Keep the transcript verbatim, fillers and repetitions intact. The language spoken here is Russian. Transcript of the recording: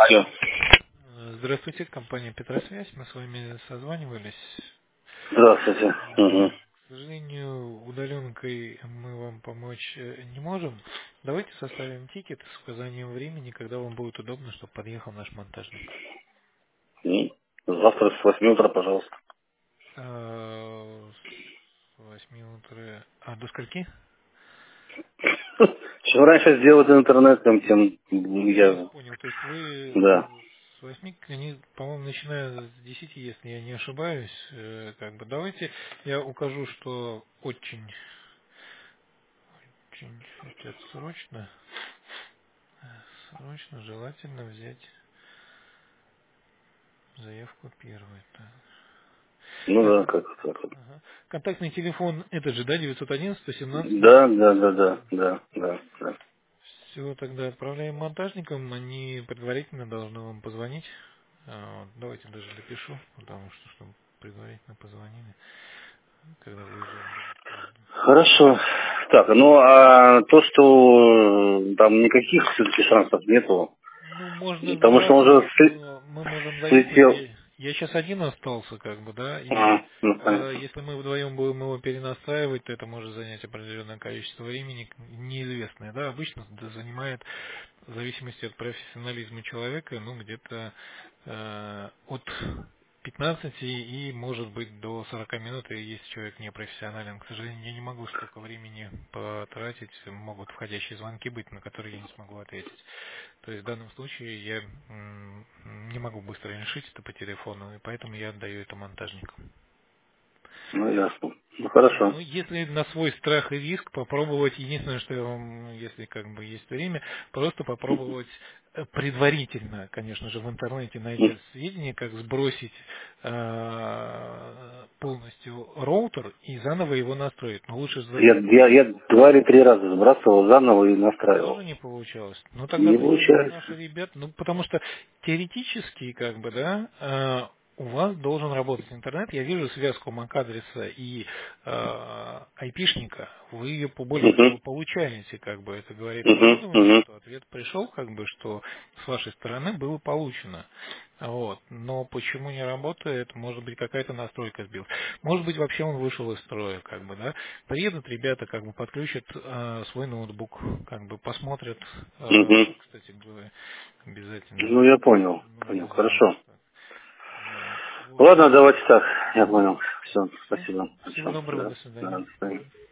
Алло. Здравствуйте, компания Петросвязь. Мы с вами созванивались. Здравствуйте. Угу. К сожалению, удаленкой мы вам помочь э, не можем. Давайте составим тикет с указанием времени, когда вам будет удобно, чтобы подъехал наш монтажник. И завтра с восьми утра, пожалуйста. А, С восьми утра. А до скольки? Чем раньше сделать интернетом, тем Я вас я... понял. То есть вы Да. с восьми, они, по-моему, начиная с десяти, если я не ошибаюсь. Э, Как бы давайте я укажу, что очень, очень хотят срочно. Срочно желательно взять заявку первой. Так, Ну так, да, как так вот. ага. Контактный телефон этот же, да, девятьсот одиннадцать сто семнадцать Да, ноль да, да, семьдесят да, один. да, да, да. Все, тогда отправляем монтажникам, они предварительно должны вам позвонить. А, вот, давайте даже допишу, потому что, чтобы предварительно позвонили, когда выезжать будут каждый. Хорошо. Так, ну а то, что э, там никаких все-таки шансов нету, Ну, можно потому что он заработать, уже сли- но мы можем зависнуть. слетел. Я, я сейчас один остался, как бы, да, и Ага, ну э, понятно. если мы вдвоем будем его перенастраивать, то это может занять определенное количество времени, неизвестное, да, обычно это занимает, в зависимости от профессионализма человека, ну, где-то э, от пятнадцати и может быть до сорока минут, и если человек не профессионален. К сожалению, я не могу столько времени потратить, могут входящие звонки быть, на которые я не смогу ответить. То есть в данном случае я м, не могу быстро решить это по телефону, и поэтому я отдаю это монтажнику. Ну ясно. Ну Вот. хорошо. Ну, если на свой страх и риск попробовать, единственное, что я вам, если как бы есть время, просто попробовать э, предварительно, конечно же, в интернете найдя сведения, как сбросить э, полностью роутер и заново его настроить. Но лучше Я, за- я, я два или три раза сбрасывал заново и настраивал. тоже не получалось. Ну тогда Не нужно получается. наши ребята, ну потому что теоретически, как бы, да, э, у вас должен работать интернет. Я вижу связку MAC-адреса и э, айпишника. Вы ее по более того Угу, получаете, как бы это говорит угу, оборудование, угу. что ответ пришел, как бы, что с вашей стороны было получено. Вот. Но почему не работает? Может быть, какая-то настройка сбилась. Может быть, вообще он вышел из строя, как бы, да. Приедут ребята, как бы подключат э, свой ноутбук, как бы посмотрят. Э, Угу. кстати говоря, обязательно Ну, я понял. Понял. магазин. Хорошо. Вот. Вот. Ладно, давайте так. Я понял. Все, Все. спасибо. Всего Хорошо. доброго, Да, до да, свидания. до свидания.